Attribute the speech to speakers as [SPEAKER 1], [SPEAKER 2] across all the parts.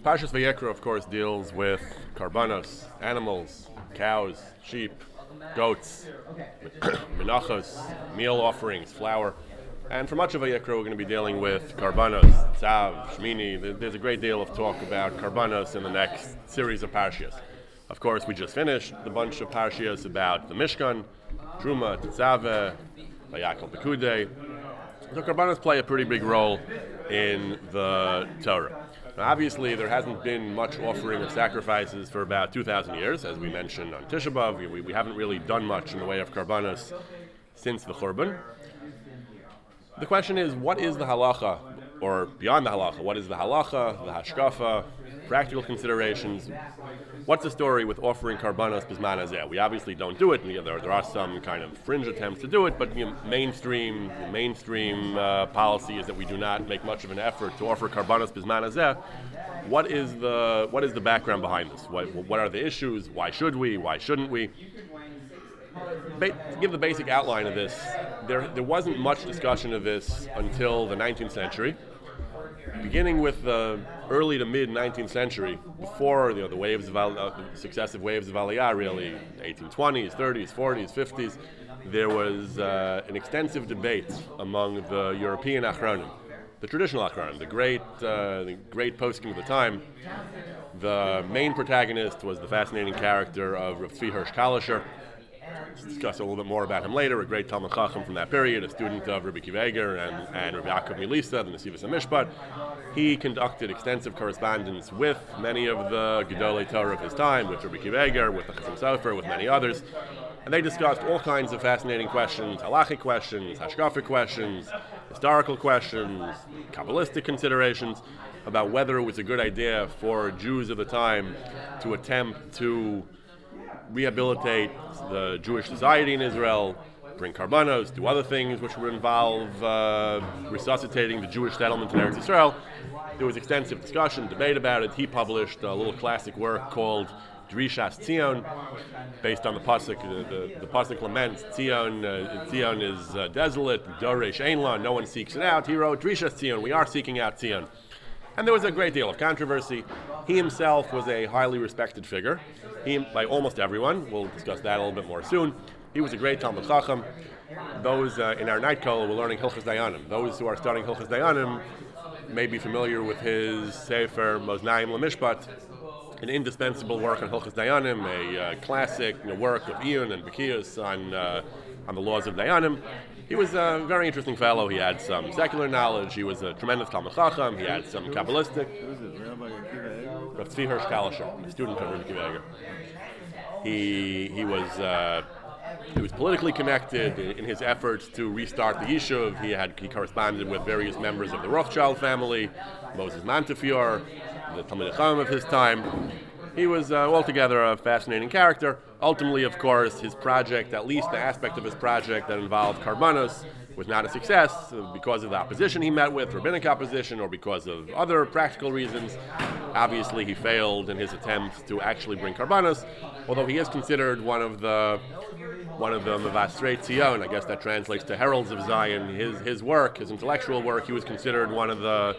[SPEAKER 1] Parshas Vayikra, of course, deals with karbanos, animals, cows, sheep, goats, menachos, meal offerings, flour. And for much of Vayikra, we're going to be dealing with karbanos, tzav, shmini. There's a great deal of talk about karbanos in the next series of parshas. Of course, we just finished the bunch of parshas about the Mishkan, Truma, Tetzaveh, Vayakal Pekudei. So karbanos play a pretty big role in the Torah. Now, obviously, there hasn't been much offering of sacrifices for about 2,000 years, as we mentioned on Tisha B'Av. We haven't really done much in the way of karbanos since the Churban. The question is, what is the halacha, or beyond the halacha, what is the halacha, the hashkafa, practical considerations? What's the story with offering karbanos bisman hazeh? We obviously don't do it. There are some kind of fringe attempts to do it, but mainstream policy is that we do not make much of an effort to offer karbanos bisman hazeh. What is the background behind this? What are the issues? Why should we? Why shouldn't we? To give the basic outline of this, there wasn't much discussion of this until the 19th century. Beginning with the early to mid 19th century, before the waves of successive waves of Aliyah, really 1820s, 30s, 40s, 50s, there was an extensive debate among the European Achronim, the traditional Achronim, the great poskim of the time. The main protagonist was the fascinating character of Rav Tzvi Hirsch Kalischer. Let's discuss a little bit more about him later. A great Talmid Chacham from that period, a student of Rabbi Akiva Eiger and Rabbi Yaakov Milisa, the Nesivos HaMishpat. He conducted extensive correspondence with many of the Gedolei Torah of his time, with Rabbi Akiva Eiger, with the Chassam Sofer, with many others. And they discussed all kinds of fascinating questions, halachic questions, hashkafic questions, historical questions, Kabbalistic considerations, about whether it was a good idea for Jews of the time to attempt to rehabilitate the Jewish society in Israel, bring karbanos, do other things which would involve resuscitating the Jewish settlement in Eretz Yisrael. There was extensive discussion, debate about it. He published a little classic work called Drishas Tzion, based on the pasuk. The pasuk laments Tzion is desolate, Doresh Ein La, no one seeks it out. He wrote Drishas Tzion, we are seeking out Tzion. And there was a great deal of controversy. He himself was a highly respected figure, by almost everyone. We'll discuss that a little bit more soon. He was a great Talmid Chacham. Those in our night call, we're learning Hilchos Dayanim. Those who are studying Hilchos Dayanim may be familiar with his Sefer Moznaim LaMishpat, an indispensable work on Hilchos Dayanim, a classic work of Iyun and Bekios on the laws of Dayanim. He was a very interesting fellow. He had some secular knowledge. He was a tremendous Talmid Chacham. He had some Kabbalistic. Rav Tzvi Hirsch Kalischer, a student of Rabbi Akiva Eiger. He was politically connected in his efforts to restart the Yishuv. He corresponded with various members of the Rothschild family, Moses Montefiore, the Talmidei Chacham of his time. He was altogether a fascinating character. Ultimately, of course, his project, at least the aspect of his project that involved karbanos, was not a success because of the opposition he met with, rabbinic opposition, or because of other practical reasons. Obviously, he failed in his attempts to actually bring karbanos, although he is considered one of the Mevastrei Tzion. I guess that translates to Heralds of Zion. His work, his intellectual work, he was considered one of the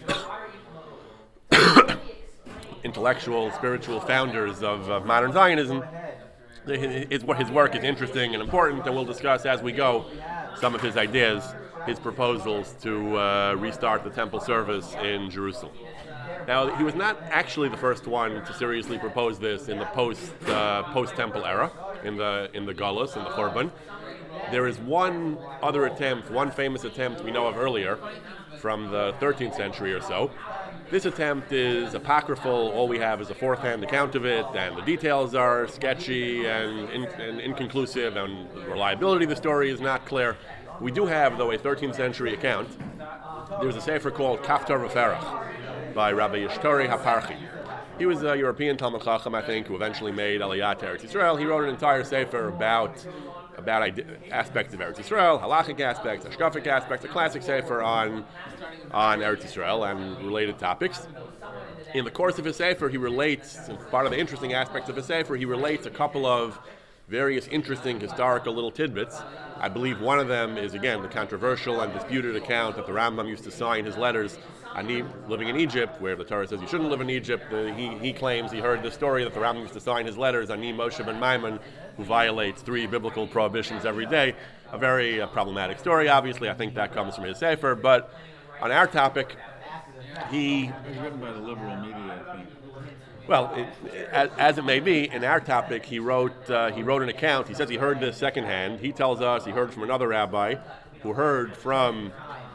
[SPEAKER 1] intellectual, spiritual founders of modern Zionism. His work is interesting and important, and we'll discuss as we go some of his ideas, his proposals to restart the temple service in Jerusalem. Now, he was not actually the first one to seriously propose this in the post-temple era, in the Galus, in the Churban. There is one other attempt, one famous attempt we know of earlier, from the 13th century or so. This attempt is apocryphal. All we have is a fourth-hand account of it, and the details are sketchy and inconclusive, and the reliability of the story is not clear. We do have, though, a 13th century account. There's a sefer called Kaftar V'Ferach by Rabbi Yishtori HaParchi. He was a European Talmid Chacham, I think, who eventually made Aliyah to Eretz Yisrael. He wrote an entire sefer about aspects of Eretz Yisrael, halachic aspects, hashkafic aspects, a classic sefer on Eretz Yisrael and related topics. In the course of his sefer, he relates, part of the interesting aspects of his sefer, he relates a couple of various interesting historical little tidbits. I believe one of them is, again, the controversial and disputed account that the Rambam used to sign his letters Ani living in Egypt, where the Torah says you shouldn't live in Egypt. He claims he heard the story that the Rambam used to sign his letters, Ani Moshe ben Maimon, who violates 3 biblical prohibitions every day. A very problematic story, obviously. I think that comes from his Sefer. But on our topic,
[SPEAKER 2] It was written by the liberal media, I think.
[SPEAKER 1] Well, as it may be, in our topic, he wrote an account. He says he heard this secondhand. He tells us he heard from another rabbi who heard from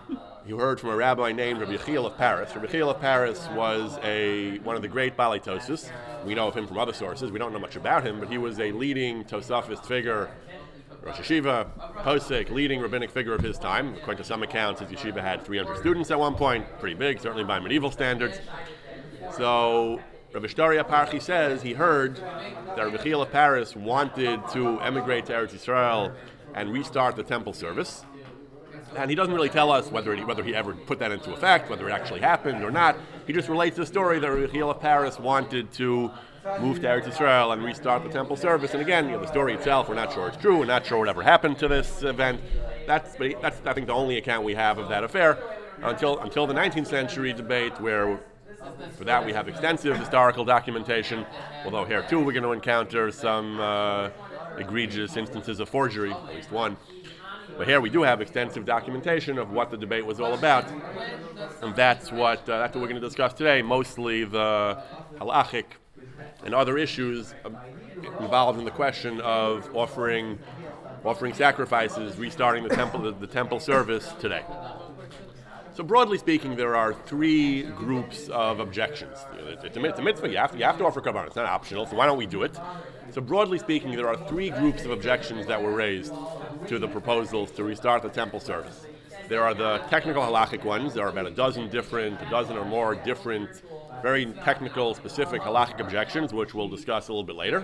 [SPEAKER 1] a rabbi named Rabbi Yechiel of Paris. Rabbi Yechiel of Paris was one of the great Balei Tosfos. We know of him from other sources. We don't know much about him, but he was a leading Tosafist figure, Rosh Yeshiva, Posek, leading rabbinic figure of his time. According to some accounts, his yeshiva had 300 students at one point, pretty big, certainly by medieval standards. So Rabbi Shtori Parchi says he heard that Rabbi Yechiel of Paris wanted to emigrate to Eretz Yisrael and restart the temple service. And he doesn't really tell us whether he ever put that into effect, whether it actually happened or not. He just relates the story that Rabbi Yechiel of Paris wanted to move to Eretz Yisrael and restart the temple service. And again, the story itself, we're not sure it's true. We're not sure whatever happened to this event. That's I think the only account we have of that affair until the 19th century debate, where for that we have extensive historical documentation. Although here too we're going to encounter some egregious instances of forgery, at least one. But here we do have extensive documentation of what the debate was all about, and that's what we're going to discuss today. Mostly the halachic and other issues involved in the question of offering sacrifices, restarting the temple service today. So broadly speaking, there are 3 groups of objections. It's a mitzvah. You have to offer korban. It's not optional. So why don't we do it? So broadly speaking, there are 3 groups of objections that were raised to the proposals to restart the temple service. There are the technical halachic ones. There are about a dozen or more different, very technical, specific halachic objections, which we'll discuss a little bit later.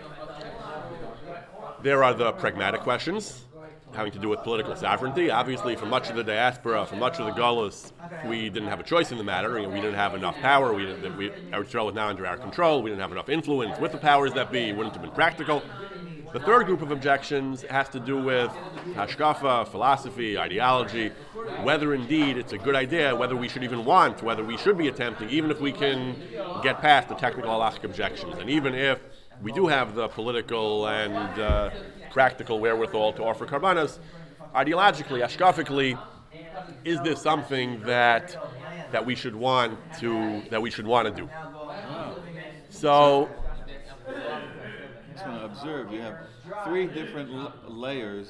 [SPEAKER 1] There are the pragmatic questions, having to do with political sovereignty. Obviously, for much of the diaspora, for much of the Golus, we didn't have a choice in the matter. We didn't have enough power. Eretz Yisrael was not under our control. We didn't have enough influence with the powers that be. It wouldn't have been practical. The third group of objections has to do with hashkafa, philosophy, ideology, whether indeed it's a good idea, whether we should be attempting, even if we can get past the technical halachic objections, and even if we do have the political and practical wherewithal to offer karbanos, ideologically, hashkafically, is this something that we should want to do? So
[SPEAKER 2] I just want to observe, you have 3 different layers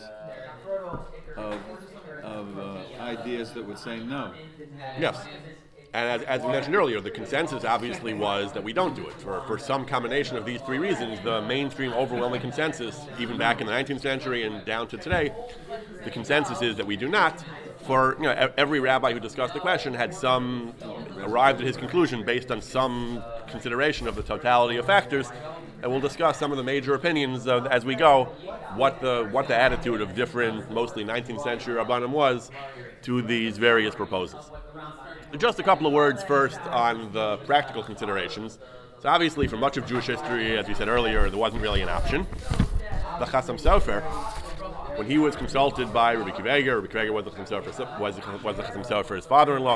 [SPEAKER 2] of ideas that would say no.
[SPEAKER 1] Yes. And as we mentioned earlier, the consensus obviously was that we don't do it. For some combination of these 3 reasons, the mainstream overwhelming consensus, even back in the 19th century and down to today, the consensus is that we do not. For every rabbi who discussed the question had arrived at his conclusion based on some consideration of the totality of factors, and we'll discuss some of the major opinions as we go, what the attitude of different, mostly 19th century rabbanim was to these various proposals. Just a couple of words first on the practical considerations. So obviously, for much of Jewish history, as we said earlier, there wasn't really an option. The Chassam Sofer, when he was consulted by Rabbi Akiva Eiger was the Chassam Sofer's father-in-law.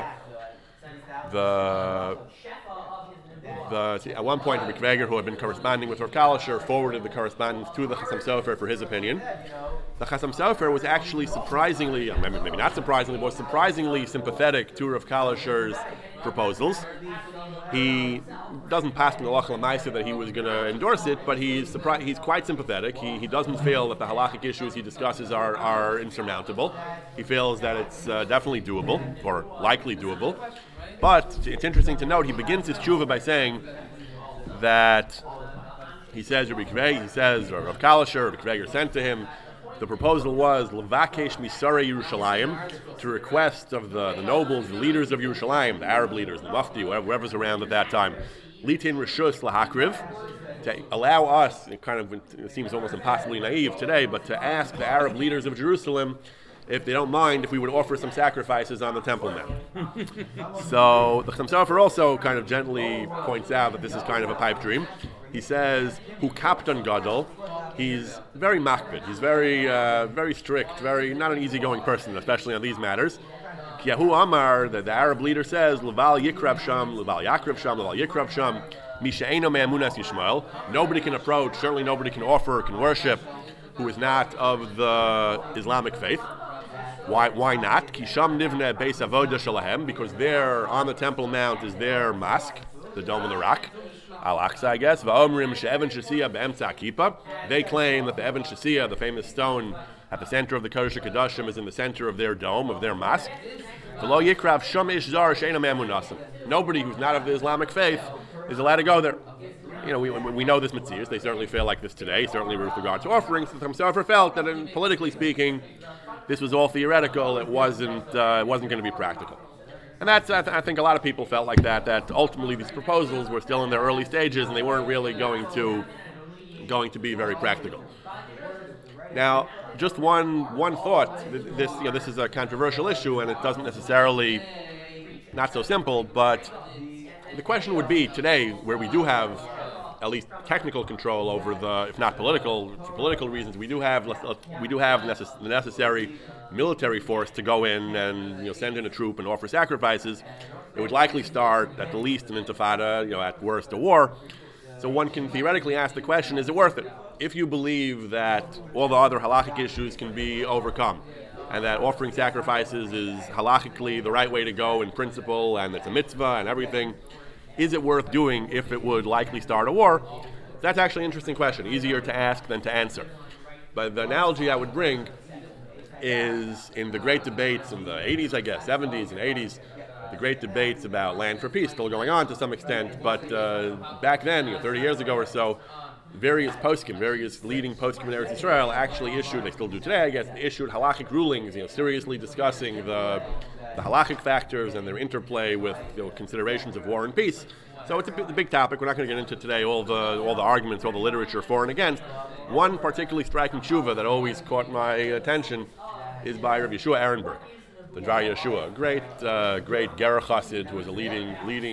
[SPEAKER 1] At one point, Rabbi Akiva Eiger, who had been corresponding with Rav Kalisher, forwarded the correspondence to the Chassam Sofer for his opinion. The Chassam Sofer was actually surprisingly, maybe not surprisingly, but was surprisingly sympathetic to Rav Kalisher's proposals. He doesn't pass in the Halacha L'Maaseh that he was going to endorse it, but he's quite sympathetic. He doesn't feel that the halachic issues he discusses are insurmountable. He feels that it's definitely doable, or likely doable. But it's interesting to note, he begins his tshuva by saying that Rav Kalisher, Rabbi Akiva Eiger sent to him, the proposal was Levakesh Misarei Yerushalayim, to request of the nobles, the leaders of Yerushalayim, the Arab leaders, the Mufti, whoever's around at that time, Litin Rishus Lahakriv, to allow us, it seems almost impossibly naive today, but to ask the Arab leaders of Jerusalem if they don't mind if we would offer some sacrifices on the Temple Mount. So the Chassam Sofer also kind of gently points out that this is kind of a pipe dream. He says, "Hu kaptan gadol." He's very makpid. He's very strict, very not an easygoing person, especially on these matters. Yahu Amar, the Arab leader says, Laval Yikrav Sham, Laval Yakrav Sham, Laval Yikrav Sham, Misha'eno Me'amunas Yishmael. Nobody can approach, certainly nobody can offer, can worship, who is not of the Islamic faith. Why not? Kisham Nivne Beis Avoda Shalahem, because there on the Temple Mount is their mosque, the Dome of the Rock, Al-Aqsa, I guess. Va'omrim she'evan shasiya be'emtza kippah. They claim that the Evan Shasiya, the famous stone at the center of the Kodesh HaKadoshim, is in the center of their dome, of their mosque. V'lo yikrav shom ish zar she'eino me'emunasim. Nobody who's not of the Islamic faith is allowed to go there. You know, we know this mitzvahs. They certainly feel like this today, certainly with regard to offerings. The Chaim Sofer felt that, politically speaking, this was all theoretical. It wasn't going to be practical. And that's, I think a lot of people felt like that ultimately these proposals were still in their early stages and they weren't really going to be very practical. Now, just one thought. This is a controversial issue and it doesn't necessarily, not so simple, but the question would be today, where we do have at least technical control over the, if not political, for political reasons, we do have the necessary military force to go in and send in a troop and offer sacrifices. It would likely start at the least an intifada, at worst a war. So one can theoretically ask the question: is it worth it? If you believe that all the other halakhic issues can be overcome, and that offering sacrifices is halachically the right way to go in principle, and it's a mitzvah and everything, is it worth doing if it would likely start a war? That's actually an interesting question, easier to ask than to answer. But the analogy I would bring is in the great debates in the 80s, I guess, 70s and 80s, the great debates about land for peace, still going on to some extent, but back then, 30 years ago or so, various leading poskim in Eretz Yisrael actually issued, they still do today, I guess, issued halakhic rulings, seriously discussing the halakhic factors and their interplay with considerations of war and peace. So it's a big topic. We're not going to get into today all the arguments, all the literature for and against. One particularly striking tshuva that always caught my attention is by Rabbi Yeshua Ehrenberg, the Dvar Yeshua, a great Gerach Chassid who was a leading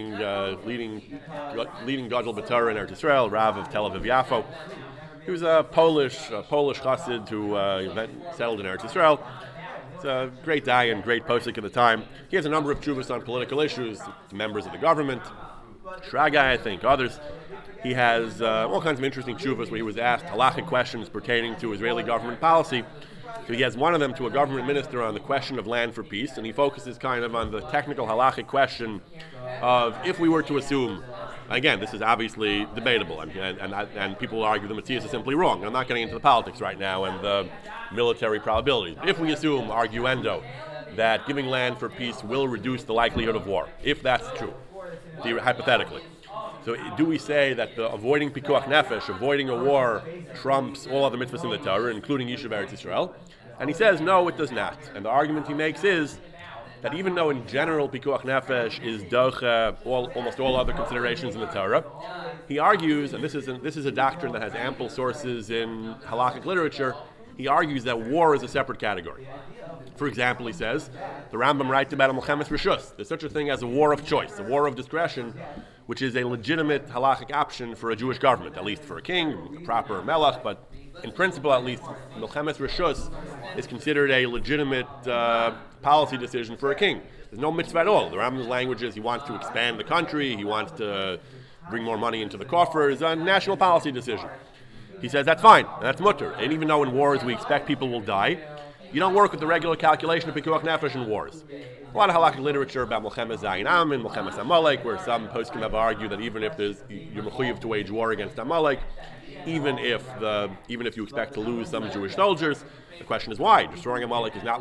[SPEAKER 1] Gadol B'Torah in Eretz Yisrael, Rav of Tel Aviv Yafo. He was a Polish Chassid who settled in Eretz Yisrael. It's a great dayan, great posik at the time. He has a number of tshuvas on political issues, members of the government, Shragai, I think, others. He has all kinds of interesting tshuvas where he was asked halachic questions pertaining to Israeli government policy. So he has one of them to a government minister on the question of land for peace, and he focuses kind of on the technical halachic question of if we were to assume, again, this is obviously debatable, and people will argue the Matthias is simply wrong. I'm not getting into the politics right now and the military probabilities. If we assume, arguendo, that giving land for peace will reduce the likelihood of war, if that's true, hypothetically. So do we say that the avoiding pikuach nefesh, avoiding a war, trumps all other mitzvahs in the Torah, including Yishuv Eretz Yisrael? And he says, no, it does not. And the argument he makes is that even though in general pikuach nefesh is doche almost all other considerations in the Torah, he argues, and this is a doctrine that has ample sources in halakhic literature, he argues that war is a separate category. For example, he says, the Rambam writes about a Milchemes Reshus. There's such a thing as a war of choice, a war of discretion, which is a legitimate halachic option for a Jewish government, at least for a king, a proper melech, but in principle at least, Milchemes Reshus is considered a legitimate policy decision for a king. There's no mitzvah at all. The Rambam's language is he wants to expand the country, he wants to bring more money into the coffers, a national policy decision. He says that's fine, that's mutter. And even though in wars we expect people will die, you don't work with the regular calculation of pikuach nefesh in wars. A lot of halakhic literature about Milchemes Zayin Amin, Milchemes Amalek, where some poskim have argued that even if you're mechuyev to wage war against Amalek, even if you expect to lose some Jewish soldiers, the question is why? Destroying Amalek is not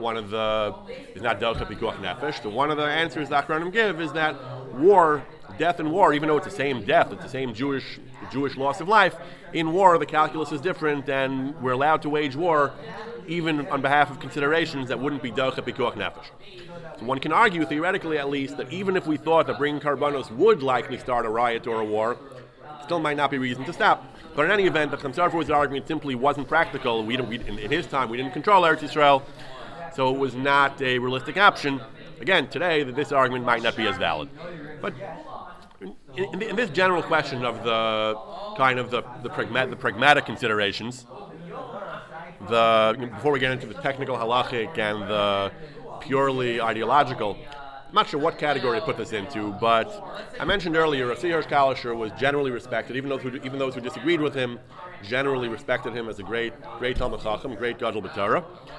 [SPEAKER 1] docha pikuach nefesh. So one of the answers the Achronim give is that death in war, even though it's the same death, it's the same Jewish loss of life, in war the calculus is different, and we're allowed to wage war even on behalf of considerations that wouldn't be docha pikuach nefesh. So one can argue, theoretically at least, that even if we thought that bringing karbanos would likely start a riot or a war, still might not be reason to stop. But in any event, the Chaim Sofer's argument simply wasn't practical. In his time, we didn't control Eretz Yisrael, so it was not a realistic option. Again, today, this argument might not be as valid. But in this general question of the kind of the pragmatic considerations, before we get into the technical halachic and the purely ideological. I'm not sure what category to put this into, but I mentioned earlier, Rav Hirsch Kalischer was generally respected, even those who disagreed with him generally respected him as a great Talmid Chacham, great Gadol B'Torah.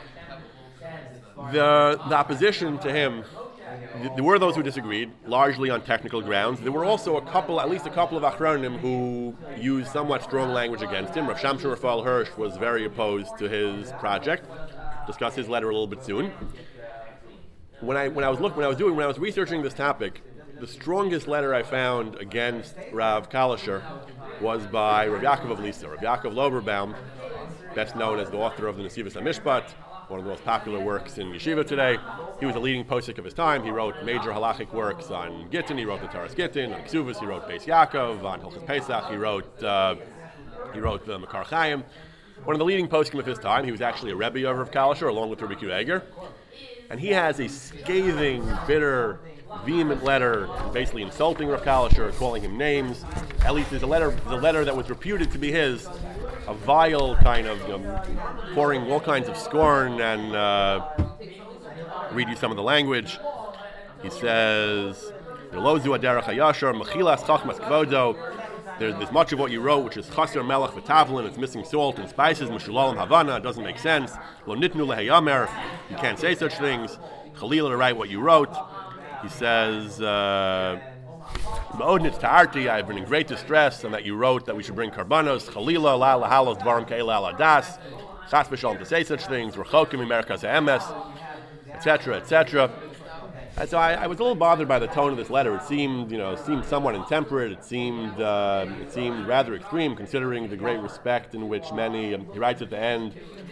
[SPEAKER 1] The opposition to him, there were those who disagreed, largely on technical grounds. There were also at least a couple of Achronim who used somewhat strong language against him. Rav Shamshon Raphael Hirsch was very opposed to his project. Discuss his letter a little bit soon. When I was researching this topic, the strongest letter I found against Rav Kalischer was by Rav Yaakov of Lisa. Rav Yaakov Loberbaum, best known as the author of the Nesivos HaMishpat, one of the most popular works in Yeshiva today. He was a leading posek of his time. He wrote major halachic works on Gittin. He wrote the Taras Gittin. On Ksuvas, he wrote Beis Yaakov. On Hilchos Pesach, he wrote the Makar Chaim. One of the leading poskim of his time. He was actually a Rebbe of Rav Kalischer, along with Rabbi Akiva Eiger. And he has a scathing, bitter, vehement letter, basically insulting Rav Kalischer, calling him names. At least there's a letter that was reputed to be his, a vile kind of pouring all kinds of scorn, and read you some of the language. He says, "Lozu aderech hayashar mechilas chachmas kvodo." There's much of what you wrote which is chaser melech v'tavlin. It's missing salt and spices. Mishulalim havana. It doesn't make sense. Lo nitnu lehayamer. You can't say such things. Chalila to write what you wrote. He says, "Ma'odnitz ta'arti. I've been in great distress, and that you wrote that we should bring karbanos. Chalila la lahalos dvarim keila al adas. Chas v'shalom to say such things. Rechokim imerkas ha'emes, etc., etc." And so I was a little bothered by the tone of this letter. It seemed somewhat intemperate. It seemed rather extreme, considering the great respect in which many. He writes at the end,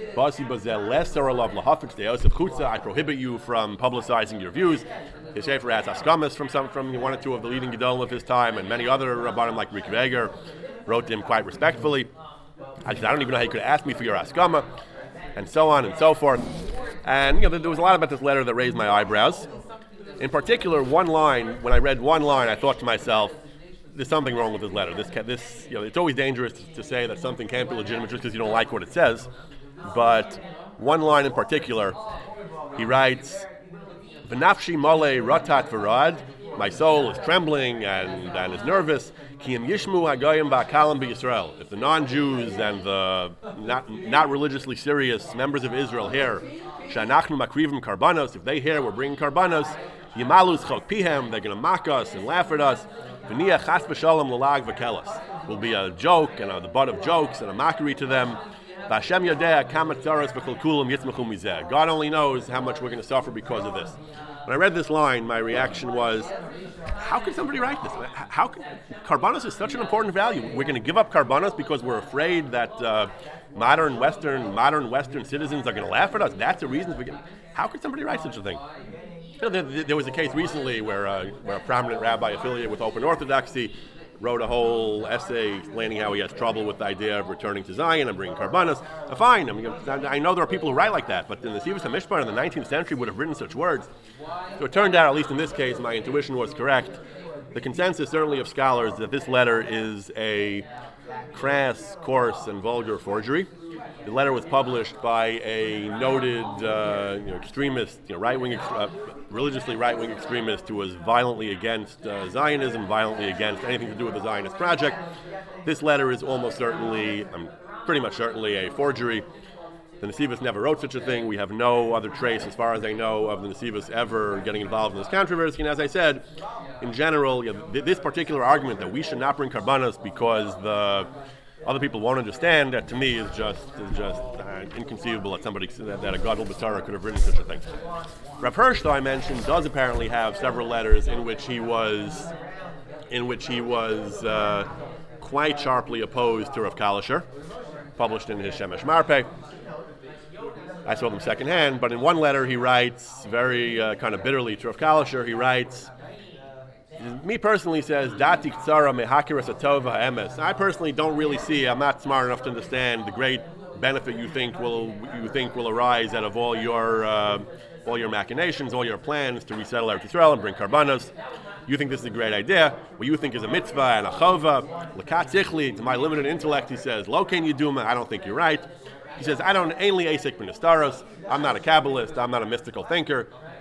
[SPEAKER 1] "I prohibit you from publicizing your views." His Sefer has askamas from one or two of the leading gedolim of his time, and many other rabbanim like Rabbi Akiva Eiger wrote to him quite respectfully. I said, "I don't even know how you could ask me for your askama," and so on and so forth. And there was a lot about this letter that raised my eyebrows. In particular, one line. When I read one line, I thought to myself, "There's something wrong with this letter. It's always dangerous to say that something can't be legitimate just because you don't like what it says." But one line in particular, he writes, "V'nafshi mole ratat v'rad." My soul is trembling and is nervous. Ki im yishmu hagoyim v'akalim b'Yisrael. If the non-Jews and the not religiously serious members of Israel hear, she'anachnu makrivim karbanos, if they hear we're bringing karbanos, yimalus chok pihem, they're going to mock us and laugh at us. V'niyah chas v'shalom l'lag v'kelas. Will be a joke and the butt of jokes and a mockery to them. V'Hashem yodea kamat tzaros v'kolkulim yitzmachu mizeh. God only knows how much we're going to suffer because of this. When I read this line, my reaction was, how could somebody write this? How could karbanos is such an important value? We're going to give up karbanos because we're afraid that modern Western citizens are going to laugh at us. That's a reason. How could somebody write such a thing? There was a case recently where a prominent rabbi affiliated with Open Orthodoxy wrote a whole essay explaining how he has trouble with the idea of returning to Zion and bringing karbanos. Fine, I know there are people who write like that, but the Nesivos HaMishpat in the 19th century would have written such words. So it turned out, at least in this case, my intuition was correct. The consensus, certainly of scholars, that this letter is a crass, coarse, and vulgar forgery. The letter was published by a noted extremist, religiously right-wing extremist who was violently against Zionism, violently against anything to do with the Zionist project. This letter is almost certainly, pretty much certainly, a forgery. The Nesivos never wrote such a thing. We have no other trace, as far as I know, of the Nesivos ever getting involved in this controversy. And as I said, in general, this particular argument that we should not bring karbanos because the other people won't understand, that to me is just inconceivable that a Gadol B'Torah could have written such a thing. Rav Hirsch, though I mentioned, does apparently have several letters in which he was quite sharply opposed to Rav Kalischer, published in his Shemesh Marpeh. I saw them secondhand, but in one letter he writes very kind of bitterly to Rav Kalischer. He writes, me personally, says, Dati Ktsara Mehakiras Atova Emes. I personally don't really see, I'm not smart enough to understand the great benefit you think will arise out of all your machinations, all your plans to resettle Eretz Yisrael and bring karbanos. You think this is a great idea. What you think is a mitzvah and a chova. L'kat zichli, to my limited intellect, he says, Lo ken yiduma, I don't think you're right. He says, I don't, ainly asik b'nestaros. I'm not a Kabbalist. I'm not a mystical thinker.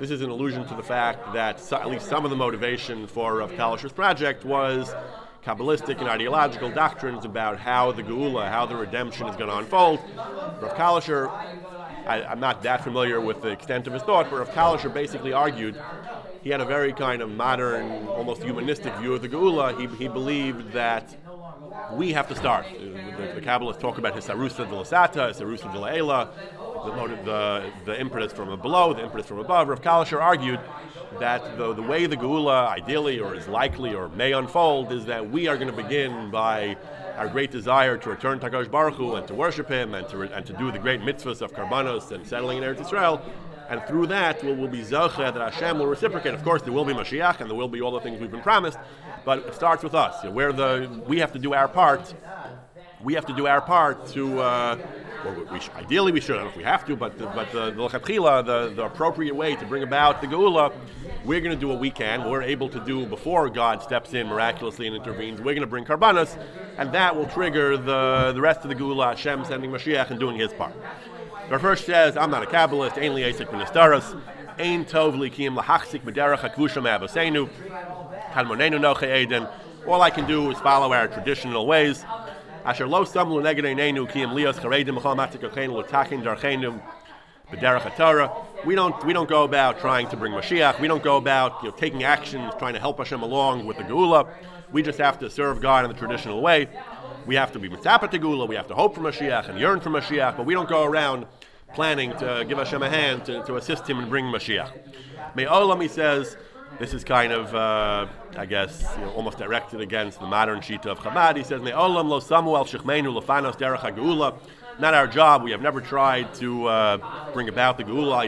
[SPEAKER 1] this is an allusion to the fact that at least some of the motivation for Rav Kalisher's project was Kabbalistic and ideological doctrines about how the Geula, how the redemption is going to unfold. Rav Kalisher, I'm not that familiar with the extent of his thought, but Rav Kalisher basically argued, he had a very kind of modern, almost humanistic view of the Geula. He believed that we have to start. The Kabbalists talk about Hisarusa de Lasata, Hisarusa de La'ela, the impetus from below, the impetus from above. Rav Kalisher argued that the way the Geula ideally or is likely or may unfold is that we are going to begin by our great desire to return to HaKadosh Baruch Hu and to worship Him and to do the great mitzvahs of Karbanos and settling in Eretz Yisrael. And through that, we'll be Zocheh that Hashem will reciprocate. Of course, there will be Mashiach and there will be all the things we've been promised, but it starts with us. We have to do our part. We have to do our part to. Ideally, we should. I don't know if we have to, but the lechatchila, the appropriate way to bring about the Geula, we're going to do what we can. We're able to do before God steps in miraculously and intervenes. We're going to bring karbanos, and that will trigger the rest of the Geula. Hashem sending Mashiach and doing His part. Rav Hirsch says, I'm not a Kabbalist, Ein li Eisek Ministaros, Ein Tov li Kiyim lahachzik b'derech hakvusha me'avoseinu, Kadmonenu noche Eden. All I can do is follow our traditional ways. Asher lo samlu neged einenu kiyim lios charedim b'chol matik ocheinu l'takin darcheinu b'derech haTorah. We don't go about trying to bring Mashiach. We don't go about taking actions, trying to help Hashem along with the Geula. We just have to serve God in the traditional way. We have to be mitzapet to Geula, we have to hope for Mashiach and yearn for Mashiach, but we don't go around planning to give Hashem a hand to assist Him in bringing Mashiach. Me'olam, he says, this is kind of, almost directed against the modern Shita of Chabad. He says, Me'olam lo samu al shechmeinu lefanos derech ha-geula. Not our job. We have never tried to bring about the Geula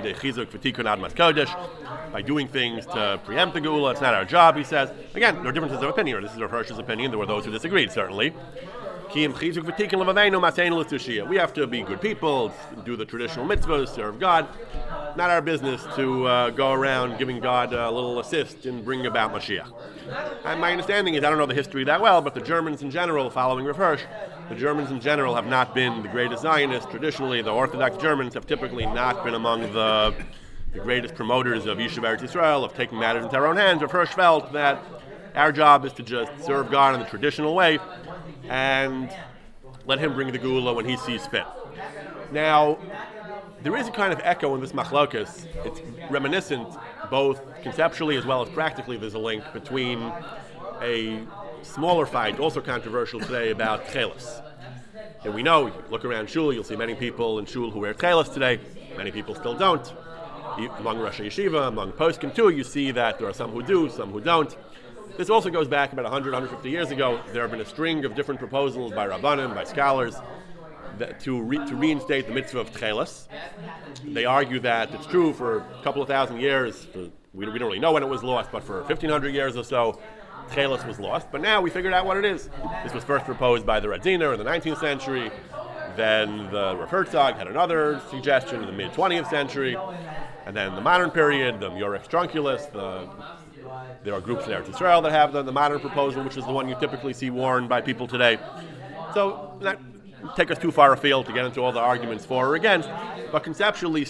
[SPEAKER 1] by doing things to preempt the Geula. It's not our job, he says. Again, there are differences of opinion. This is Rav Hirsch's opinion. There were those who disagreed, certainly. We have to be good people, do the traditional mitzvahs, serve God. Not our business to go around giving God a little assist in bringing about Mashiach. And my understanding is, I don't know the history that well, but the Germans in general, following Rav Hirsch, the Germans in general have not been the greatest Zionists. Traditionally, the Orthodox Germans have typically not been among the greatest promoters of Yishuv Eretz Yisrael, of taking matters into our own hands. Rav Hirsch felt that our job is to just serve God in the traditional way and let Him bring the Geula when He sees fit. Now, there is a kind of echo in this machlokas. It's reminiscent, both conceptually as well as practically. There's a link between a smaller fight, also controversial today, about tchelis. And we know, you look around shul, you'll see many people in shul who wear tchelis today. Many people still don't. Among Rosh Yeshiva, among poskim too, you see that there are some who do, some who don't. This also goes back about 100, 150 years ago. There have been a string of different proposals by Rabbanim, by scholars, to reinstate the mitzvah of tchelis. They argue that it's true for a couple of thousand years. We don't really know when it was lost, but for 1,500 years or so, tchelis was lost. But now we figured out what it is. This was first proposed by the Radziner in the 19th century. Then the Rav Herzog had another suggestion in the mid-20th century. And then in the modern period, the Murex Trunculus, there are groups in Eretz Yisrael that have the modern proposal, which is the one you typically see worn by people today. So that take us too far afield to get into all the arguments for or against, but conceptually,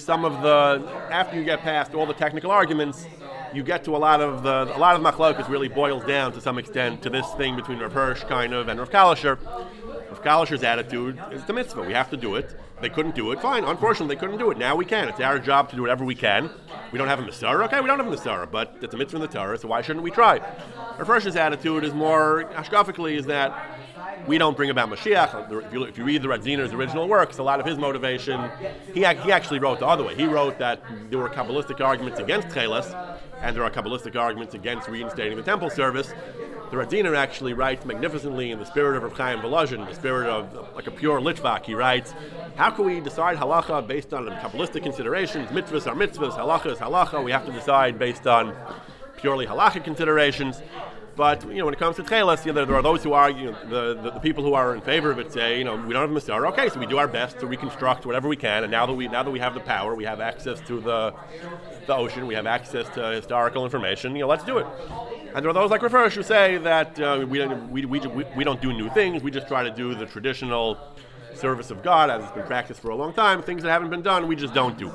[SPEAKER 1] after you get past all the technical arguments, you get to a lot of machlokas really boils down to some extent to this thing between Rav Hirsch kind of and Rav Kalisher. Rav Kalisher's attitude is the mitzvah. We have to do it. They couldn't do it. Fine. Unfortunately, they couldn't do it. Now we can. It's our job to do whatever we can. We don't have a Masara. Okay, we don't have a Masara, but it's a mitzvah in the Torah, so why shouldn't we try? Rav Hirsch's attitude is more hashkafically is that we don't bring about Mashiach. If you read the Radziner's original works, a lot of his motivation, he actually wrote the other way. He wrote that there were Kabbalistic arguments against Tcheles, and there are Kabbalistic arguments against reinstating the temple service. The Radziner actually writes magnificently in the spirit of Rav Chaim Volozhin, in the spirit of like a pure Litvak. He writes, how can we decide halacha based on Kabbalistic considerations? Mitzvahs are mitzvahs, halacha is halacha. We have to decide based on purely halachic considerations. But when it comes to tcheles, there are those who argue, the people who are in favor of it say, we don't have a Masara. Okay, so we do our best to reconstruct whatever we can, and now that we have the power, we have access to the ocean, we have access to historical information. Let's do it. And there are those like Rav Hirsch who say that we don't do new things. We just try to do the traditional service of God as it's been practiced for a long time. Things that haven't been done, we just don't do.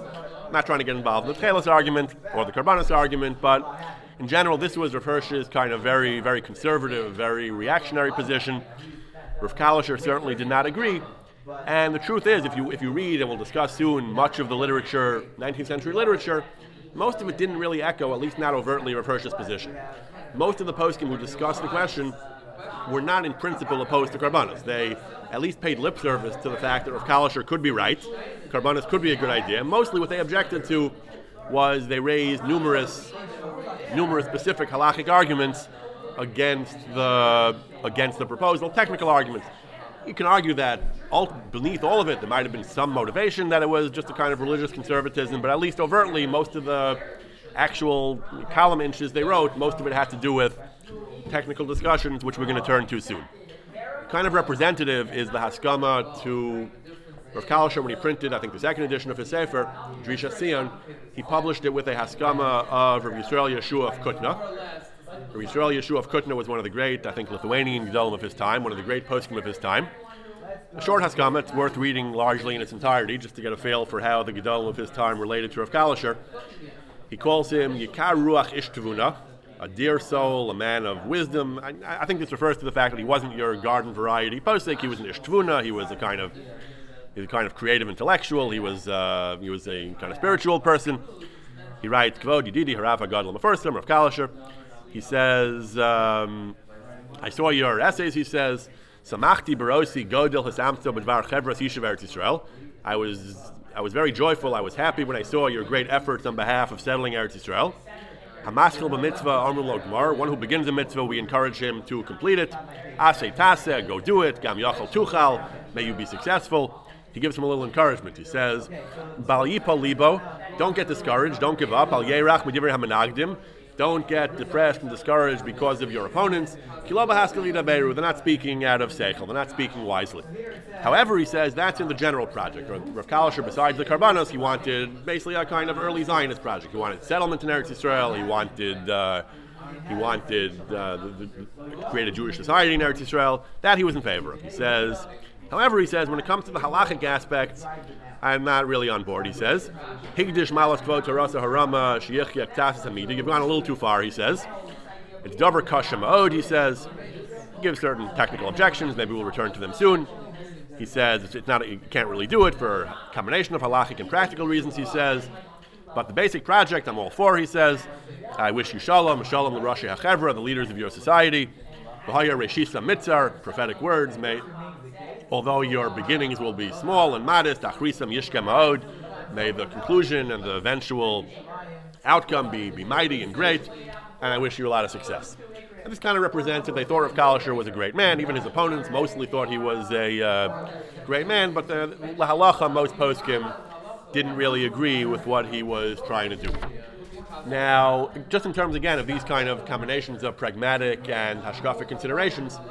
[SPEAKER 1] I'm not trying to get involved in the Tchelas argument or the Karbanos argument, but in general, this was Rav Hirsch's kind of very, very conservative, very reactionary position. Rav Kalischer certainly did not agree. And the truth is, if you read, and we'll discuss soon, much of the literature, 19th century literature, most of it didn't really echo, at least not overtly, Rav Hirsch's position. Most of the poskim who discussed the question were not in principle opposed to Karbanos. They at least paid lip service to the fact that Rav Kalischer could be right, Karbanos could be a good idea. Mostly what they objected to was they raised numerous specific halachic arguments against the proposal, technical arguments. You can argue that beneath all of it, there might have been some motivation that it was just a kind of religious conservatism, but at least overtly, most of the actual column inches they wrote, most of it had to do with technical discussions, which we're going to turn to soon. Kind of representative is the Haskama to Rav Kalischer when he printed, I think, the second edition of his Sefer, Drisha Sion. He published it with a Haskama of Rav Yisrael Yeshua of Kutna. Rav Yisrael Yeshua of Kutna was one of the great, I think, Lithuanian Gedolim of his time, one of the great poskim of his time. A short Haskama, it's worth reading largely in its entirety, just to get a feel for how the Gedolim of his time related to Rav Kalischer. He calls him Yikar Ruach Ish Tevuna, a dear soul, a man of wisdom. I think this refers to the fact that he wasn't your garden variety posek. He was an Ish Tevuna. He was a kind of creative intellectual. He was a kind of spiritual person. He writes, Kvod Yididi Harav HaGadol Mefarsim, Rav Kalischer. He says, I saw your essays, he says, Samachti Barosi Godel Hasamto B'dvar Chevras Yishuv Eretz Yisrael. I was very joyful, I was happy when I saw your great efforts on behalf of settling Eretz Yisrael. Hamaskil b'mitzvah amru lo gmar. One who begins a mitzvah, we encourage him to complete it. Aseh taseh, go do it. Gam yachal tuchal, may you be successful. He gives him a little encouragement. He says, Bal yipo libo, don't get discouraged, don't give up. Al yerach midivrei hamanagdim, don't get depressed and discouraged because of your opponents. Kiloba haskalida beiru, they're not speaking out of seichel, they're not speaking wisely. However, he says that's in the general project. Rav Kalischer, besides the Karbanos, he wanted basically a kind of early Zionist project. He wanted settlement in Eretz Yisrael. He wanted to create a Jewish society in Eretz Yisrael. That he was in favor of. He says, however, he says when it comes to the halachic aspects, I'm not really on board. He says, Higdish malas kvot harasa harama sheyich yaktasis hamida. You've gone a little too far. He says, it's davar kasha ma'od. He says, he gives certain technical objections. Maybe we'll return to them soon. He says it's not, you can't really do it for a combination of halachic and practical reasons, he says. But the basic project, I'm all for, he says. I wish you shalom, shalom l'rashi hachevra, the leaders of your society. V'haya reshisa mitzar, prophetic words, although your beginnings will be small and modest, achrisam yishka ma'od, may the conclusion and the eventual outcome be mighty and great, and I wish you a lot of success. And this kind of represents that they thought Rav Kalischer was a great man. Even his opponents mostly thought he was a great man, but the halacha, most poskim, didn't really agree with what he was trying to do. Now, just in terms, again, of these kind of combinations of pragmatic and hashkafic considerations,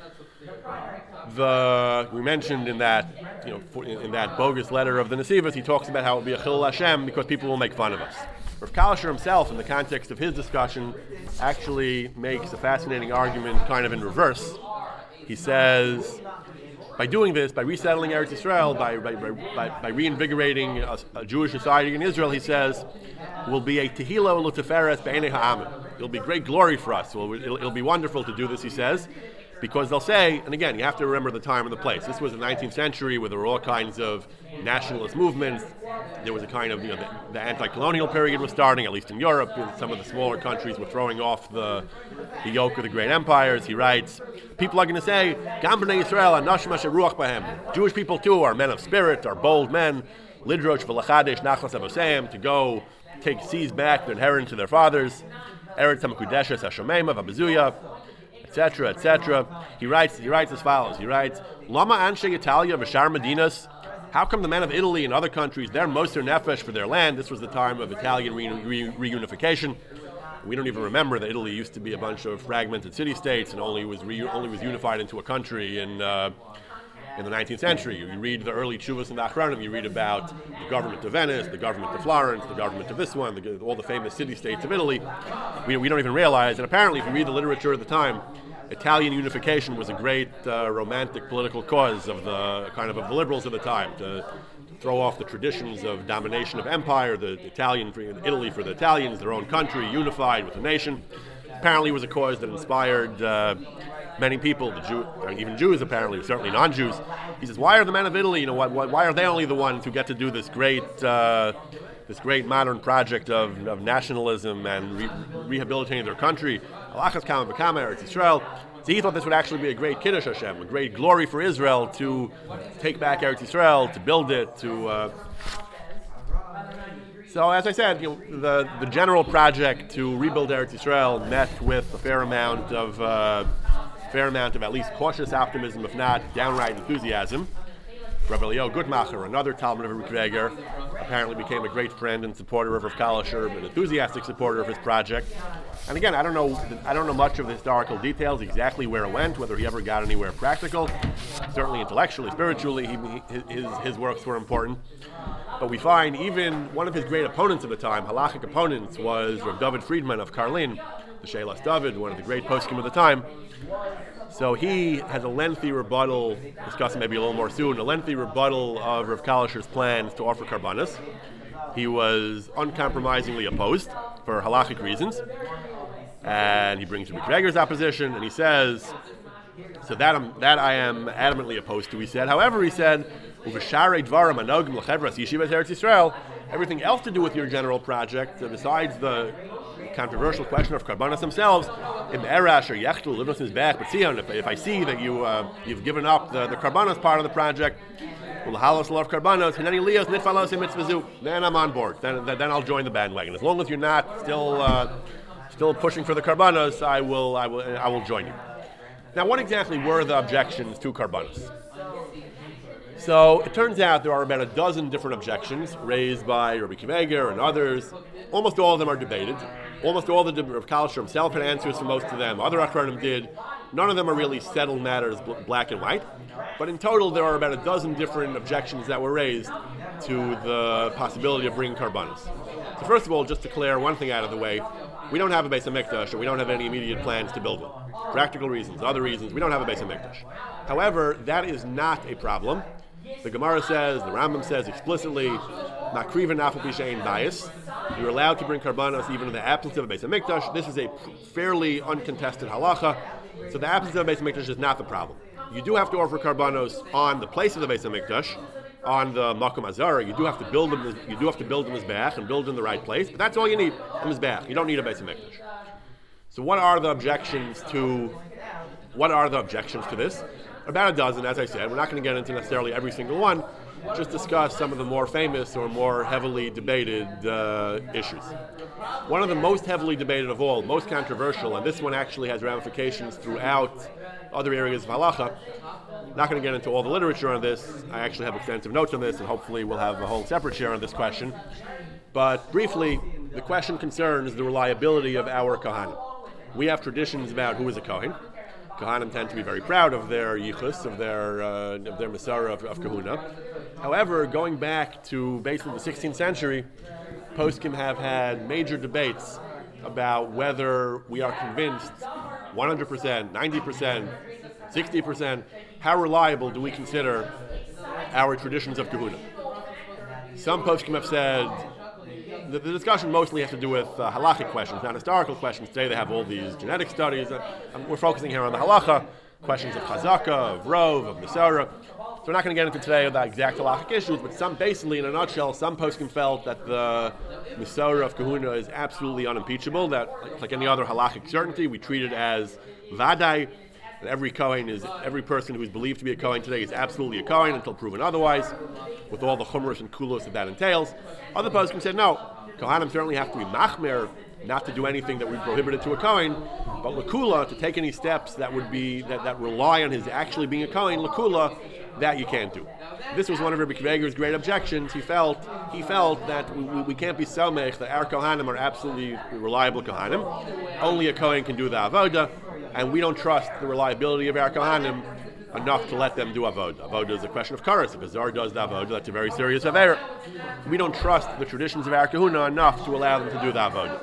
[SPEAKER 1] we mentioned in that, in that bogus letter of the Nesivos, he talks about how it will be a chilul Hashem because people will make fun of us. Rav Kalischer himself, in the context of his discussion, actually makes a fascinating argument kind of in reverse. He says, by doing this, by resettling Eretz Yisrael, by reinvigorating a Jewish society in Israel, he says, will be a tehilo l'teferes b'einei ha'amim. It'll be great glory for us. It'll be wonderful to do this, he says, because they'll say, and again, you have to remember the time and the place. This was the 19th century where there were all kinds of nationalist movements. There was a kind of, the anti-colonial period was starting, at least in Europe. Some of the smaller countries were throwing off the yoke of the great empires. He writes, people are going to say, Gam b'nei Yisrael anashim asher ruach bahem. Jewish people too are men of spirit, are bold men. Lidrosh v'lachadesh nachlas avoseim, to go seize back their inheritance to their fathers. Eretz hamekudeshes hashomeima v'abezuya, etc., etc. He writes as follows. He writes, Lama anshe Italia v'shar medinas. How come the men of Italy and other countries, they're moser nefesh for their land? This was the time of Italian reunification. We don't even remember that Italy used to be a bunch of fragmented city-states and only was unified into a country in the 19th century. You read the early Tshuvos and the Achronim, you read about the government of Venice, the government of Florence, the government of this one, all the famous city-states of Italy. We don't even realize, and apparently if you read the literature at the time, Italian unification was a great romantic political cause of the liberals of the time, to throw off the traditions of domination of empire, Italy for the Italians, their own country, unified with the nation. Apparently was a cause that inspired many people, even Jews apparently, certainly non-Jews. He says, why are the men of Italy, why are they only the ones who get to do this great modern project of nationalism and rehabilitating their country? Halachas kama v'kama Eretz Yisrael. So he thought this would actually be a great Kiddush Hashem, a great glory for Israel to take back Eretz Yisrael, to build it, So as I said, the general project to rebuild Eretz Yisrael met with a fair amount of at least cautious optimism, if not downright enthusiasm. Rabbi Eliyahu Gutmacher, another Talmud of Rebbe Eger, apparently became a great friend and supporter of Rav Kalisher, an enthusiastic supporter of his project. And again, I don't know much of the historical details, exactly where it went, whether he ever got anywhere practical. Certainly intellectually, spiritually, his works were important. But we find even one of his great opponents of the time, halachic opponents, was Rav David Friedman of Karlin, the Shelas David, one of the great poskim of the time. So he has a lengthy rebuttal, discussing maybe a little more soon, a lengthy rebuttal of Rav Kalisher's plans to offer karbanos. He was uncompromisingly opposed for halachic reasons. And he brings Rebbe Eger's opposition, and he says, so that I am adamantly opposed to, he said. However, he said, Uvesharei dvarim anogim lechevras yeshivas Eretz Yisrael, everything else to do with your general project, besides the controversial question of karbanos themselves, im erash or yechtul livnos mizbeach b'tzion, if I see that you've given up the karbanos part of the project, u'lahalos lov karbanos hineni lios nitfalos mitzvazu, then I'm on board. Then I'll join the bandwagon. As long as you're not still pushing for the karbanos, I will join you. Now, what exactly were the objections to karbanos? So it turns out there are about a dozen different objections raised by Rabbi Akiva Eger and others. Almost all of them are debated. Almost all the Rav Kalisher himself had answers for most of them. Other Achronim did. None of them are really settled matters, black and white. But in total, there are about a dozen different objections that were raised to the possibility of bringing karbanos. So first of all, just to clear one thing out of the way, we don't have a Beis HaMikdash, or we don't have any immediate plans to build it. Practical reasons, other reasons, we don't have a Beis HaMikdash. However, that is not a problem. The Gemara says, the Rambam says explicitly, Makriva nafal b'shein bias. You're allowed to bring karbanos even in the absence of a Beis HaMikdash. This is a fairly uncontested halacha, so the absence of a Beis HaMikdash is not the problem. You do have to offer karbanos on the place of the Beis HaMikdash, on the Makom Azara. You do have to build them. You do have to build the mizbeach and build in the right place. But that's all you need, a mizbeach. You don't need a Beis HaMikdash. So what are the objections to this? About a dozen, as I said. We're not going to get into necessarily every single one. Just discuss some of the more famous or more heavily debated issues. One of the most heavily debated of all, most controversial, and this one actually has ramifications throughout other areas of halacha. Not going to get into all the literature on this. I actually have extensive notes on this, and hopefully we'll have a whole separate share on this question. But briefly, the question concerns the reliability of our Kohanim. We have traditions about who is a Kohen. Kohanim tend to be very proud of their yichus, of their Masara of Kahuna. However, going back to basically the 16th century, poskim have had major debates about whether we are convinced 100%, 90%, 60%, how reliable do we consider our traditions of Kahuna. Some poskim have said, the discussion mostly has to do with halachic questions, not historical questions. Today they have all these genetic studies. We're focusing here on the halacha, questions of chazaka, of rov, of nisara. So we're not going to get into today the exact halachic issues, but basically, in a nutshell, some poskim felt that the nisara of kahuna is absolutely unimpeachable, that like any other halachic certainty, we treat it as vadai, that every person who is believed to be a kohen today is absolutely a kohen until proven otherwise, with all the chumras and kulos that entails. Other poskim said no. Kohanim certainly have to be machmer, not to do anything that would prohibit it to a kohen, but lakula, to take any steps that would be that rely on his actually being a kohen, lakula, that you can't do. This was one of Rebbe Akiva Eger's great objections. He felt that we can't be somech, that our kohanim are absolutely reliable kohanim. Only a kohen can do the avoda, and we don't trust the reliability of our kohanim enough to let them do avoda. Avoda is a question of karas. If a zar does the avoda, that's a very serious avera. We don't trust the traditions of our kahuna enough to allow them to do the avoda.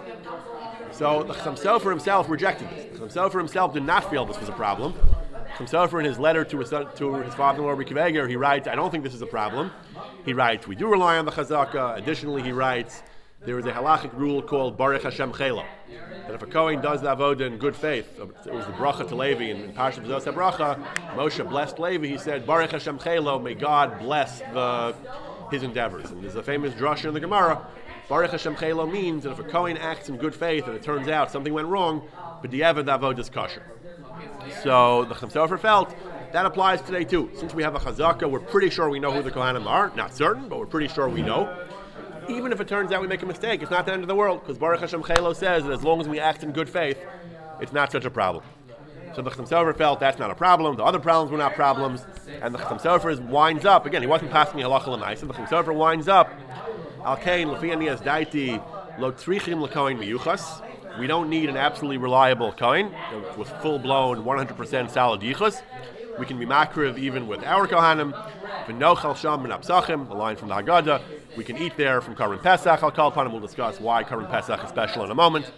[SPEAKER 1] So the Chassam Sofer himself rejected this. The Chassam Sofer himself did not feel this was a problem. Chassam Sofer, in his letter to his father-in-law Rebbe Akiva Eger, he writes, I don't think this is a problem. He writes, we do rely on the Chazaka. Additionally, he writes, there is a halachic rule called Baruch Hashem Chela, that if a Kohen does the avodah in good faith, it was the bracha to Levi in Parshat V'zos HaBracha, Moshe blessed Levi, he said, Baruch Hashem Chela, may God bless his endeavors. And there's a famous drasha in the Gemara, Baruch Hashem Chela means that if a Kohen acts in good faith and it turns out something went wrong, but the avodah is kosher. So the Chaim Sofer felt that applies today too. Since we have a Chazaka, we're pretty sure we know who the Kohanim are. Not certain, but we're pretty sure we know. Even if it turns out we make a mistake, it's not the end of the world, because Baruch Hashem Chelo says that as long as we act in good faith, it's not such a problem. So the Chaim Sofer felt that's not a problem. The other problems were not problems, and the Chaim Sofer winds up again. He wasn't passing halacha l'maisa. The Chaim Sofer winds up. Al kain lefi anias daiti lo tzrichim lekohen miyuchas. We don't need an absolutely reliable kohen with full-blown 100% solid yichus. We can be makriv even with our kohanim. V'nochal sham ben apsachim, a line from the Haggadah. We can eat there from Karban Pesach. I'll call upon him. We'll discuss why Karban Pesach is special in a moment.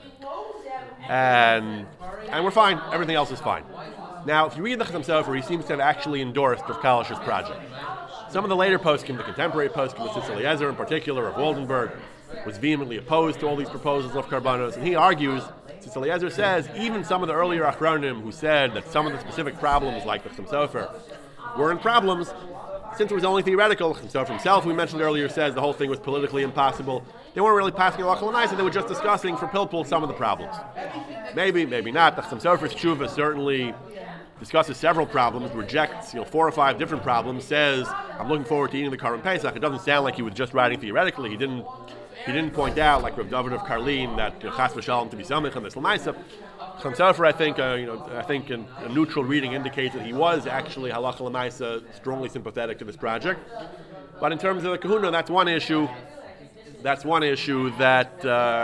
[SPEAKER 1] And we're fine. Everything else is fine. Now, if you read the Chaim Sofer, he seems to have actually endorsed Rav Kalish's project. Some of the later poskim, the contemporary poskim, the Tzitz Eliezer in particular, of Waldenberg, was vehemently opposed to all these proposals of Karbanos, and he argues, Tzitz Eliezer says, even some of the earlier Achronim who said that some of the specific problems, like the Chaim Sofer, weren't problems, since it was only theoretical. Chaim Sofer himself, we mentioned earlier, says the whole thing was politically impossible. They weren't really passing halacha l'maisa, they were just discussing for pilpul some of the problems. Maybe, maybe not. The Chaim Sofer's tshuva certainly discusses several problems, rejects 4 or 5 different problems, says, I'm looking forward to eating the Karban Pesach. It doesn't sound like he was just writing theoretically. He didn't point out, like Rav David of Karlin, that chas v'shalom to be samich on this l'maisa. Chaim Sofer, I think a neutral reading indicates that he was actually halacha l'maisa strongly sympathetic to this project. But in terms of the kahuna, that's one issue. That's one issue that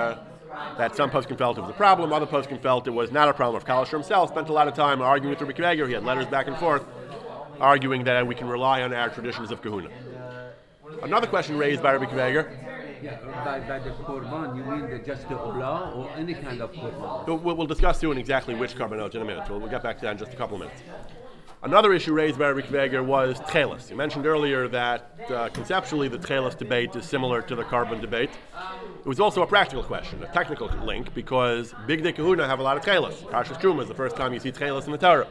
[SPEAKER 1] some poskim felt it was a problem. Other poskim felt it was not a problem. Rav Kalish himself spent a lot of time arguing with Rabbi Akiva Eiger. He had letters back and forth arguing that we can rely on our traditions of kahuna. Another question raised by Rabbi Akiva Eiger.
[SPEAKER 3] Yeah, by the korban, you mean just the obla or any kind of korban?
[SPEAKER 1] We'll discuss soon exactly which korbanot in a minute. We'll get back to that in just a couple of minutes. Another issue raised by Rabbi Akiva Eiger was tchelas. You mentioned earlier that conceptually the tchelas debate is similar to the Karban debate. It was also a practical question, a technical link, because Big Day Kahuna have a lot of tchelas. Parshas Truma is the first time you see tchelas in the Torah.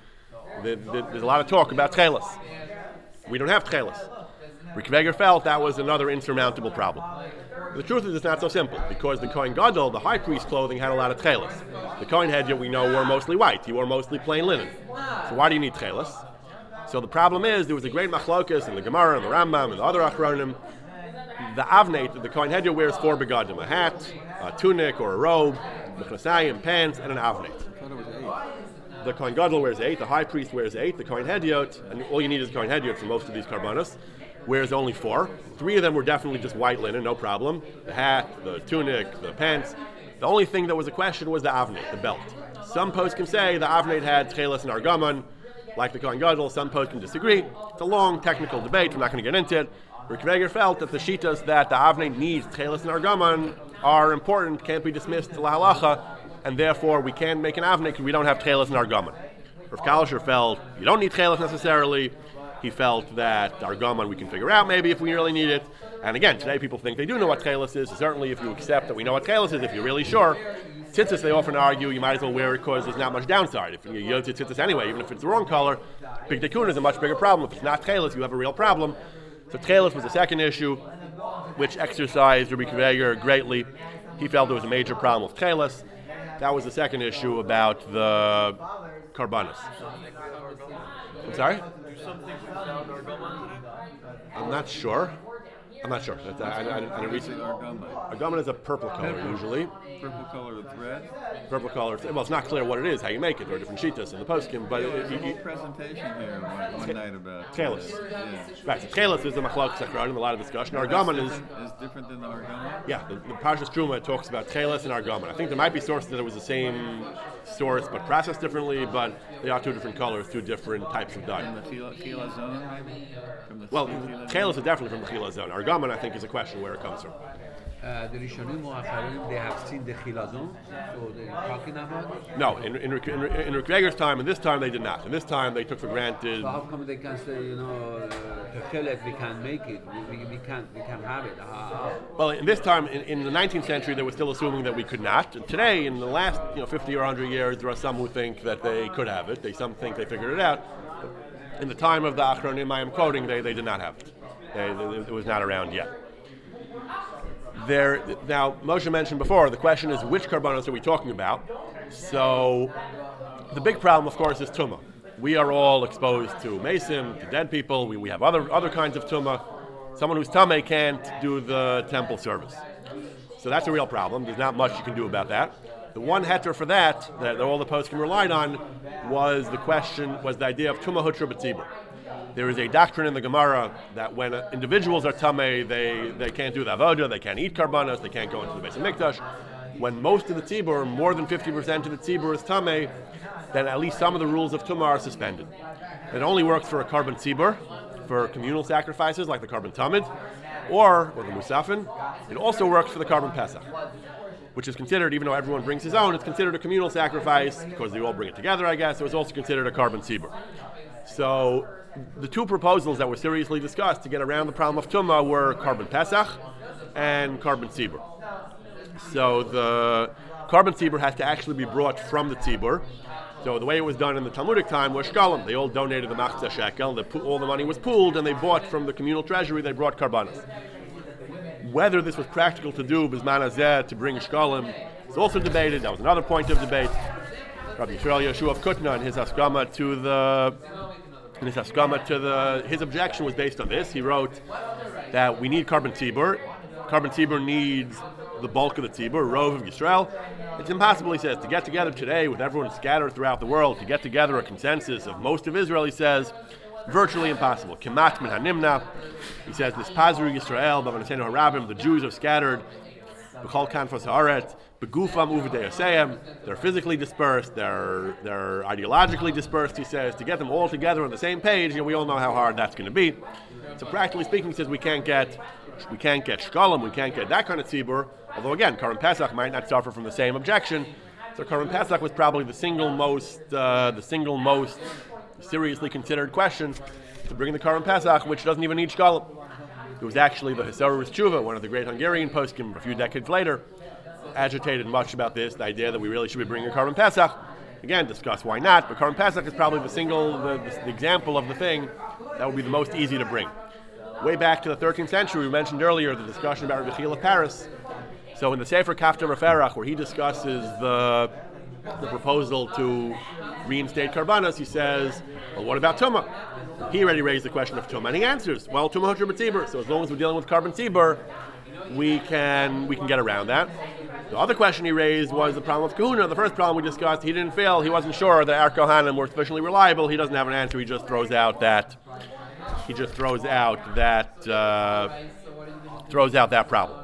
[SPEAKER 1] There's a lot of talk about tchelas. We don't have tchelas. Rabbi Akiva Eiger felt that was another insurmountable problem. The truth is, it's not so simple, because the Kohen Gadol, the high priest clothing, had a lot of tchelas. The Kohen headgear, we know, wore mostly white. He wore mostly plain linen. So why do you need tchelas? So the problem is, there was a great machlokas in the Gemara and the Rambam and the other Achronim. The avnei, the Kohen headgear, wears 4 begadim: a hat, a tunic or a robe, mechnasayim, pants, and an avnei. The Kohen Gadol wears 8, the high priest wears 8, the Kohen hedyot, and all you need is a Kohen hedyot for most of these karbanos, wears only 4. 3 of them were definitely just white linen, no problem. The hat, the tunic, the pants. The only thing that was a question was the avnei, the belt. Some poskim say the avnei had tchelas and argaman, like the Kohen Gadol. Some poskim disagree. It's a long technical debate. We're not going to get into it. Rabbi Akiva Eiger felt that the shitas that the avnei needs tchelas and argaman are important, can't be dismissed to la halacha, and therefore we can't make an avnei because we don't have tchelas and argaman. Rav Kalisher felt you don't need tchelas necessarily. He felt that argaman we can figure out maybe if we really need it. And again, today people think they do know what tchelas is. Certainly if you accept that we know what tchelas is, if you're really sure. Tzitzis, they often argue you might as well wear it because there's not much downside. If you yod tzitzis anyway, even if it's the wrong color, big dekun is a much bigger problem. If it's not tchelas, you have a real problem. So tchelas was the second issue, which exercised Rabbi Akiva Eiger greatly. He felt there was a major problem with tchelas. That was the second issue about the karbanos. I'm sorry? I'm not sure. I didn't read it. Argaman is a purple color usually.
[SPEAKER 2] Purple color with red?
[SPEAKER 1] Purple color. Well, it's not clear what it is, how you make it. There are different shitas in the poskim, but
[SPEAKER 2] there's a whole presentation here one night about
[SPEAKER 1] tchelas.
[SPEAKER 2] Yeah.
[SPEAKER 1] Right, so tchelas is the machlok secrarim, a lot of discussion. Argaman is
[SPEAKER 2] different than the argaman?
[SPEAKER 1] Yeah, the Parshas Truma talks about tchelas and argaman. I think there might be sources that it was the same source but processed differently, but they are 2 different colors, 2 different types of dye.
[SPEAKER 2] From the chila zone, maybe?
[SPEAKER 1] Well, tchelas is definitely from the chila zone. Argaman, I think, is a question where it comes from.
[SPEAKER 3] the Rishonim or Acharonim, they have seen the Chilazon, so they're talking about it?
[SPEAKER 1] No, in Rick Greger's time, and this time they did not. In this time they took for granted.
[SPEAKER 3] So how come they can say, Techelet, we can't make it, we can't have it?
[SPEAKER 1] Well, in this time, in the 19th century, they were still assuming that we could not. And today, in the last 50 or 100 years, there are some who think that they could have it. Some think they figured it out. In the time of the Achronim I am quoting, they did not have it. It was not around yet. Now, Moshe mentioned before, the question is which karbanos are we talking about? So, the big problem, of course, is tumah. We are all exposed to mesim, to dead people. We have other kinds of tumah. Someone who's tameh can't do the temple service. So that's a real problem. There's not much you can do about that. The one heter for that all the poskim relied on was the idea of tumah hutra b'tzibur. There is a doctrine in the Gemara that when individuals are tameh, they can't do the avodah, they can't eat karbanos, they can't go into the Beis HaMikdash. When most of the tzibur, more than 50% of the tzibur is tameh, then at least some of the rules of tumah are suspended. It only works for a karban tzibur, for communal sacrifices like the karban tamid, or the musafin. It also works for the karban pesach, which is considered, even though everyone brings his own, it's considered a communal sacrifice because they all bring it together, I guess. It was also considered a karban tzibur. So the two proposals that were seriously discussed to get around the problem of tumah were karban pesach and karban tzibur. So the karban tzibur has to actually be brought from the tzibur. So the way it was done in the Talmudic time was shkalim. They all donated the machzah shekel. All the money was pooled, and they bought from the communal treasury. They brought karbanos. Whether this was practical to do bisman hazeh to bring shkalim is also debated. That was another point of debate. Rabbi Yisrael Yeshua of Kutna, in his haskama to his objection was based on this. He wrote that we need karban tzibur. Karban tzibur needs the bulk of the tzibur, rov of Yisrael. It's impossible, he says, to get together today with everyone scattered throughout the world, to get together a consensus of most of Israel, he says, virtually impossible. Kemat min hanimna. He says, Nispazru Yisrael, b'vanatenu harabim, the Jews are scattered, b'chol kanfos haaretz, b'gufam u'v'deyoseyem, they're physically dispersed, they're ideologically dispersed, he says. To get them all together on the same page, we all know how hard that's going to be. So practically speaking, he says, we can't get shkalim, we can't get that kind of tzibur. Although again, Karban Pesach might not suffer from the same objection. So Karban Pesach was probably the single most seriously considered question to bring the Karban Pesach, which doesn't even need shkalim. It was actually the Hisaurus Tshuva, one of the great Hungarian poskim, a few decades later, agitated much about this, the idea that we really should be bringing a Karban Pesach. Again, discuss why not, but Karban Pesach is probably the example of the thing that would be the most easy to bring. Way back to the 13th century, we mentioned earlier the discussion about Rabbi Chiel of Paris. So in the Sefer Kafta Referach, where he discusses the proposal to reinstate karbanos, he says, well, what about Tumah? He already raised the question of Tumah, and he answers, well, Tumah Hutra B'tzibur. So as long as we're dealing with karban tzibur, we can get around that. The other question he raised was the problem of kahuna. The first problem we discussed, he didn't fail. He wasn't sure that our kohanim were sufficiently reliable. He doesn't have an answer. He just throws out that problem.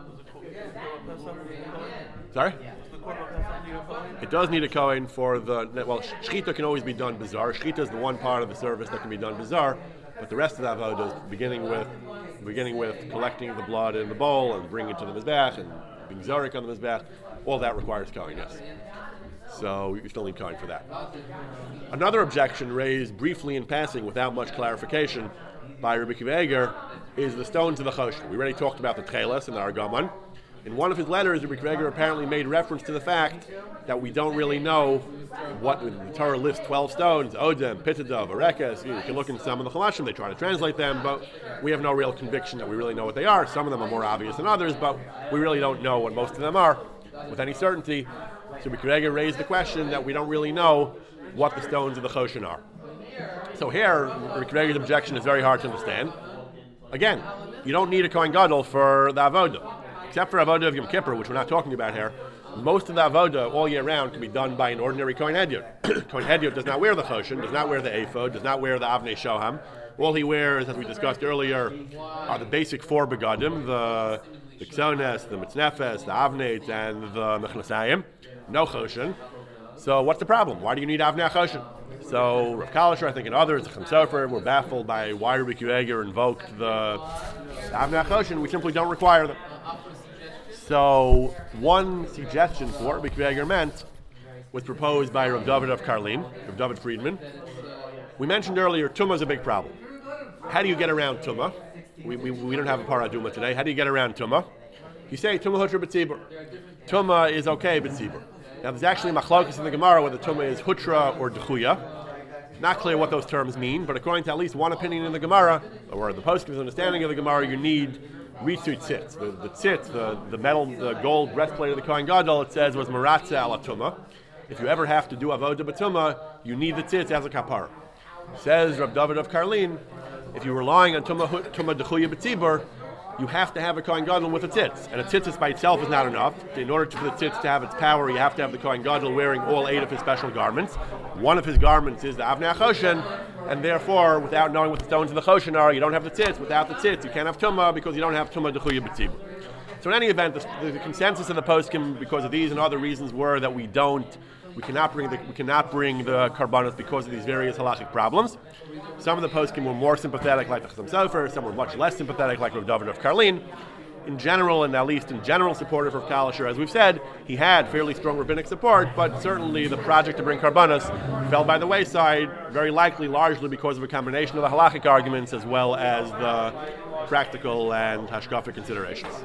[SPEAKER 1] Sorry? It does need a kohen for shechita can always be done bizarre. Shechita is the one part of the service that can be done bizarre, but the rest of the avodah, beginning with collecting the blood in the bowl and bringing it to the mizbech and being zarik on the mizbech, all that requires kohen, yes. So you still need kohen for that. Another objection raised briefly in passing without much clarification by Rabbi Akiva Eiger is the stones of the choshen. We already talked about the tcheles and the argaman. In one of his letters, Rabbi Akiva Eiger apparently made reference to the fact that we don't really know what the Torah lists 12 stones, Odem, Pitadav, Arekes. You can look in some of the Chumashim, they try to translate them, but we have no real conviction that we really know what they are. Some of them are more obvious than others, but we really don't know what most of them are with any certainty. So Rabbi Akiva Eiger raised the question that we don't really know what the stones of the Choshen are. So here, Rabbi Akiva Eiger's objection is very hard to understand. Again, you don't need a Kohen Gadol for the Avodah. Except for Avodah of Yom Kippur, which we're not talking about here, most of the Avodah all year round can be done by an ordinary Kohen Hedyot. Kohen Hedyot does not wear the Choshen, does not wear the Ephod, does not wear the Avnei Shoham. All he wears, as we discussed earlier, are the basic 4 begadim, the Ksones, the Mitznefes, the Avnei, and the Mechnasayim. No Choshen. So what's the problem? Why do you need Avnei Choshen? So Rav Kalisher, I think, and others, the Chaim Sofer, were baffled by why Rabbi Akiva Eiger invoked the Avnei Choshen. We simply don't require them. So one suggestion for B'Kveger meant was proposed by Rav David of Karlin, Rav David Friedman. We mentioned earlier, Tumah is a big problem. How do you get around Tumah? We don't have a Paraduma today. How do you get around Tumah? You say Tumah Hutra B'Tzibur. Tumah is okay B'Tzibur. Now there's actually machlokas in the Gemara whether Tumah is Hutra or Dechuya. Not clear what those terms mean, but according to at least one opinion in the Gemara, or the postk's understanding of the Gemara, you need Ritzu tzitz. The tzitz, the metal, the gold breastplate of the Kohen Gadol, it says was Maratza ala Tumah. If you ever have to do Avodah B'Tumah, you need the tzitz as a kapara. Says Rav David of Karlin, if you're relying on Tumah Dechuya B'Tzibur, you have to have a Kohen Gadol with a tzitz. And a tzitz by itself is not enough. In order for the tzitz to have its power, you have to have the Kohen Gadol wearing all 8 of his special garments. One of his garments is the Avnei HaChoshen, and therefore, without knowing what the stones in the Choshen are, you don't have the tzitz. Without the tzitz, you can't have Tumah because you don't have Tumah Dechuya B'Tzibur. So in any event, the consensus of the poskim, because of these and other reasons, were that we cannot bring the karbanos because of these various halachic problems. Some of the poskim were more sympathetic, like the Chassam Sofer. Some were much less sympathetic, like Rav David of Karlin. In general, and at least in general, supportive of Kalisher, as we've said, he had fairly strong rabbinic support, but certainly the project to bring karbanos fell by the wayside, very likely largely because of a combination of the halachic arguments as well as the practical and hashkafic considerations.